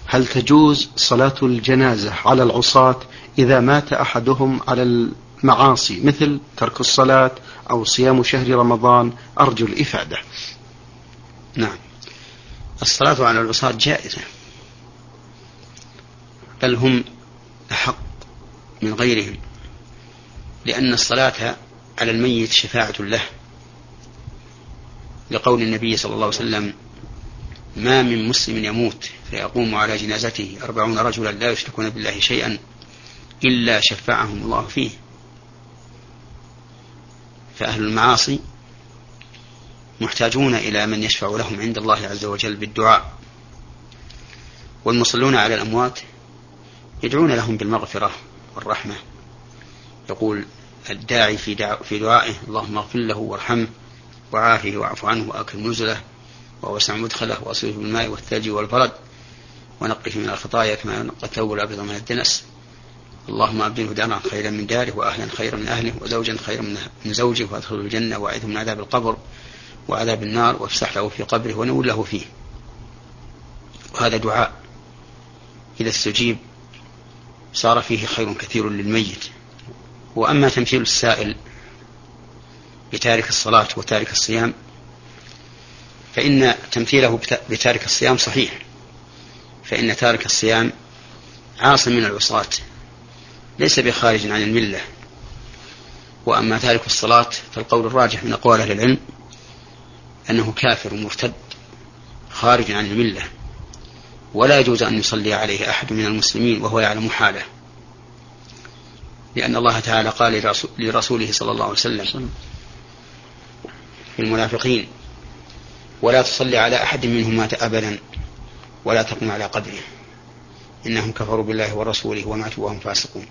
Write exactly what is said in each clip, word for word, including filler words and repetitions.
هل تجوز صلاة الجنازة على العصاة إذا مات أحدهم على المعاصي مثل ترك الصلاة أو صيام شهر رمضان؟ أرجو الإفادة. نعم، الصلاة على العصاة جائزة، بل هم أحق من غيرهم، لأن الصلاة على الميت شفاعة له، لقول النبي صلى الله عليه وسلم: ما من مسلم يموت فيقوم على جنازته أربعون رجلا لا يشركون بالله شيئا إلا شفعهم الله فيه. فأهل المعاصي محتاجون إلى من يشفع لهم عند الله عز وجل بالدعاء، والمصلون على الأموات يدعون لهم بالمغفرة والرحمة. يقول الداعي في دعائه: اللهم اغفر له وارحمه وعافه واعف عنه وأكرم نزله ووسع مدخله وأصله بالماء والثلج والبرد ونقه من الخطايا كما ينقى الثوب الأبيض من الدنس. اللهم أبدله دارا خيرا من داره وأهلا خيرا من أهله وزوجا خيرا من زوجه وأدخله الجنة وأعذه من عذاب القبر وعذاب النار وافسح له في قبره ونول له فيه. وهذا دعاء إذا استجيب صار فيه خير كثير للميت. وأما تمثيل السائل بتارك الصلاة وتارك الصيام فإن تمثيله بتارك الصيام صحيح، فإن تارك الصيام عاص من العصاة ليس بخارج عن الملة. وأما تارك الصلاة فالقول الراجح من أقوال أهل العلم أنه كافر مرتد خارج عن الملة، ولا يجوز أن يصلي عليه أحد من المسلمين وهو يعلم حاله، لأن الله تعالى قال لرسوله صلى الله عليه وسلم في المنافقين: ولا تصلي على أحد منهم مات أبدا ولا تقم على قبره إنهم كفروا بالله ورسوله وماتوا وهم فاسقون.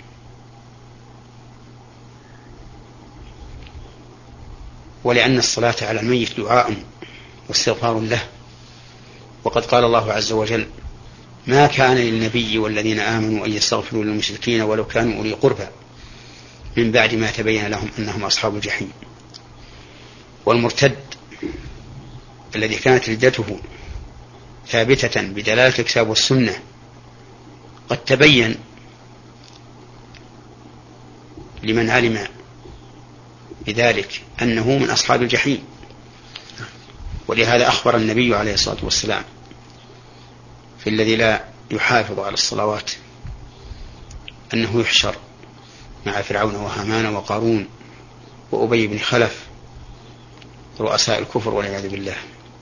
ولأن الصلاة على الميت دعاء واستغفار له، وقد قال الله عز وجل: ما كان للنبي والذين آمنوا أن يستغفروا للمشركين ولو كانوا أولي قربى من بعد ما تبين لهم أنهم أصحاب الجحيم. والمرتد الذي كانت ردته ثابتة بدلالة الكتاب والسنة قد تبين لمن علم بذلك أنه من أصحاب الجحيم. ولهذا أخبر النبي عليه الصلاة والسلام في الذي لا يحافظ على الصلوات أنه يحشر مع فرعون وهامان وقارون وأبي بن خلف رؤساء الكفر والعياذ بالله.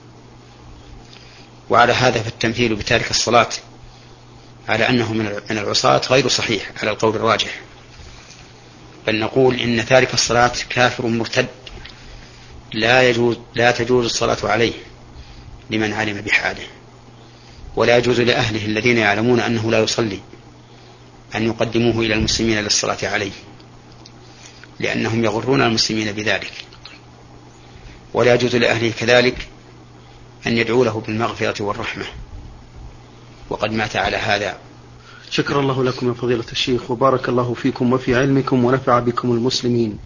وعلى هذا فالتمثيل بتارك الصلاة على أنه من العصاة غير صحيح على القول الراجح، بل نقول إن تارك الصلاة كافر مرتد لا يجوز لا تجوز الصلاة عليه لمن علم بحاله، ولا يجوز لأهله الذين يعلمون أنه لا يصلي أن يقدموه إلى المسلمين للصلاة عليه، لأنهم يغرون المسلمين بذلك. ولا يجوز لأهله كذلك أن يدعو له بالمغفرة والرحمة وقد مات على هذا. شكر الله لكم يا فضيلة الشيخ، وبارك الله فيكم وفي علمكم ونفع بكم المسلمين.